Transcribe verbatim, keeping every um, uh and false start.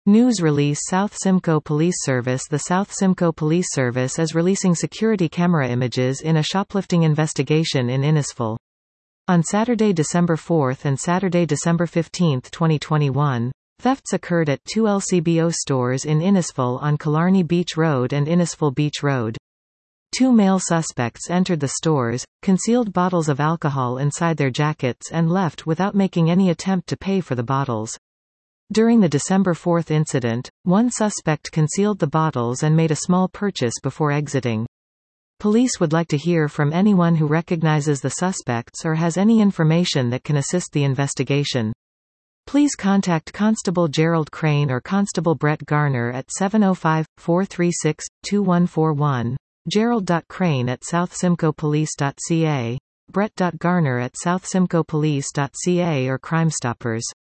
News release South Simcoe Police Service. The South Simcoe Police Service is releasing security camera images in a shoplifting investigation in Innisfil. On Saturday, December fourth and Saturday, December fifteenth, twenty twenty-one, thefts occurred at two L C B O stores in Innisfil on Killarney Beach Road and Innisfil Beach Road. Two male suspects entered the stores, concealed bottles of alcohol inside their jackets and left without making any attempt to pay for the bottles. During the December fourth incident, one suspect concealed the bottles and made a small purchase before exiting. Police would like to hear from anyone who recognizes the suspects or has any information that can assist the investigation. Please contact Constable Gerald Crane or Constable Brett Garner at seven oh five, four three six, two one four one, gerald dot crane at south simcoe police dot c a, brett dot garner at south simcoe police dot c a or Crime Stoppers.